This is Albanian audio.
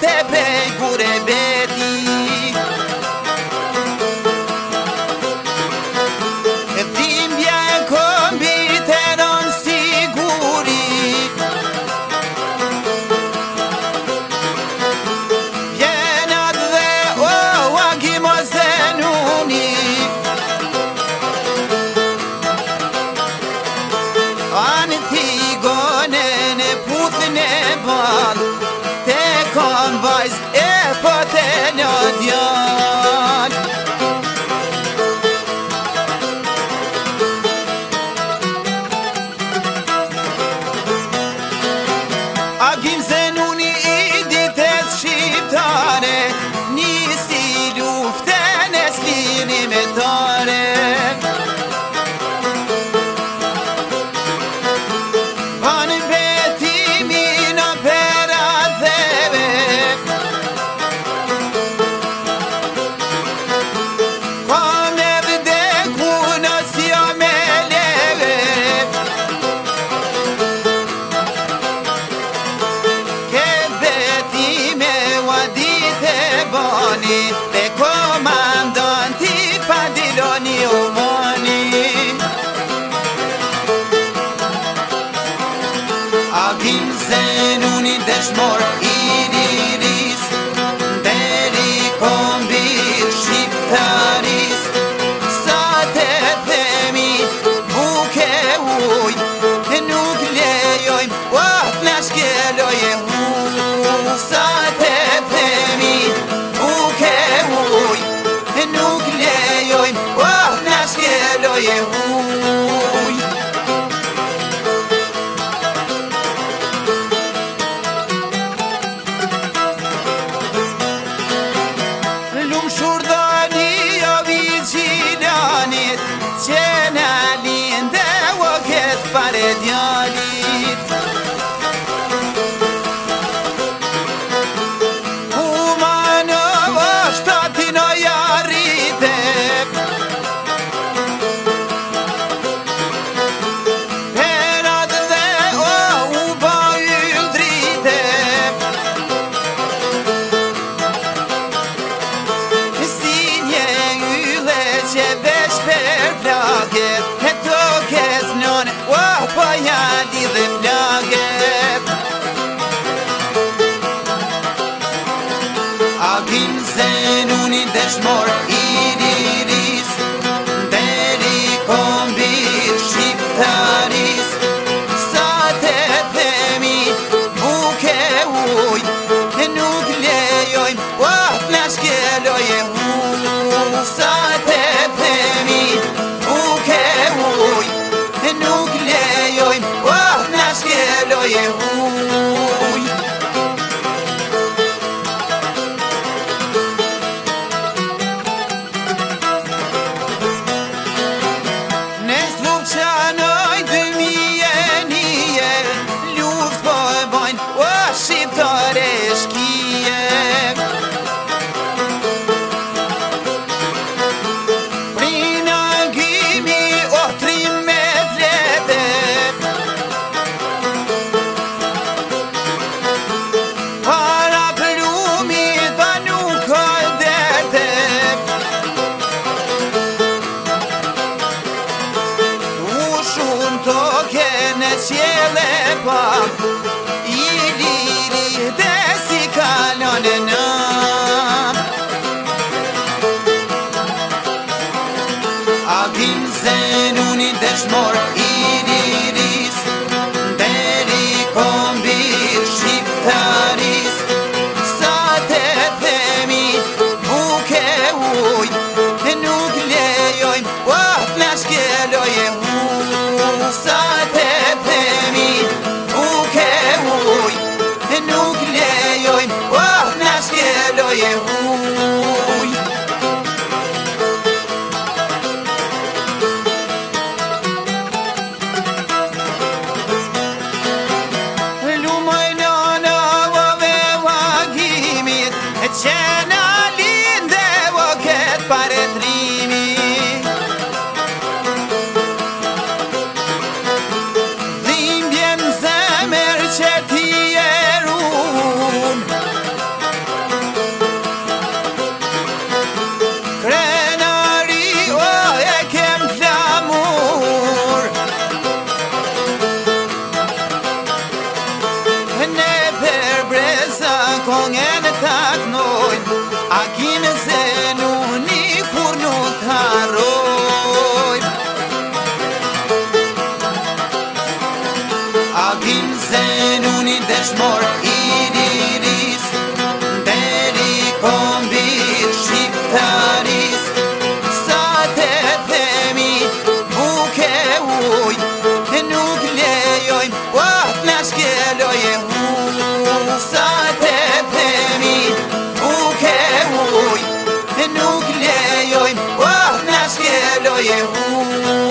te pej gure beti. Dhimbja e kombit e ron siguri, vjenat dhe agimo zenuni. Anë thigonen e puthin e bal, te kom vajz e po te një djal. Agim Zenuni i ditës shqiptare, nisi luftën e s'lini me tare. Banë betimin o pera dheve, kom e vdeku në s'jo me leve. Bani, pe komandanti pa diloni u mani. Agim Zenuni dëshmor i liris, deri kombit shqiptaris. Sa te themi buke uj, nuk lejojmë, na shkeloj e huj. Sa te themi buke uj, nuk lejojmë, na shkeloj e huj. Lumë shurdani o vigjilanit, që në linde o ketë pare djalit. Që vesh për plaget, e tokes njone, po jali dhe plaget. Agim Zenuni dëshmor i liris, deri kombit shqiptaris. Sa te themi buke uj, nuk lejojmë, na shkeloj e huj. Sa te themi buke uj, nuk lejojmë, na shkeloj e huj. Ne s'luft qanoj 2001, luft po e bojnë, shqiptare shkije. Qele pak, i liri dhe si kalon e nam. Agim Zenuni dëshmor i liris, deri kombit shqiptaris. Sa te themi buke uj, nuk lejojmë, na shkeloj e huj. Sa te themi buke uj, nuk lejojmë, na shkeloj e huj. Lumoj nana ove vagimit, që na linde o ketë pare trimi. Dhimbjen zemër që ti e run, sa kongen taknojnë, a kinë se nuni kur nuk harrojnë. A kinë se nuni dëshmor i liris, deri kombit shqiptaris, sa te themi buke uj, nuk lejojmë, na shkeloje sa te themi buke uj, nuk lejojmë, na shkeloje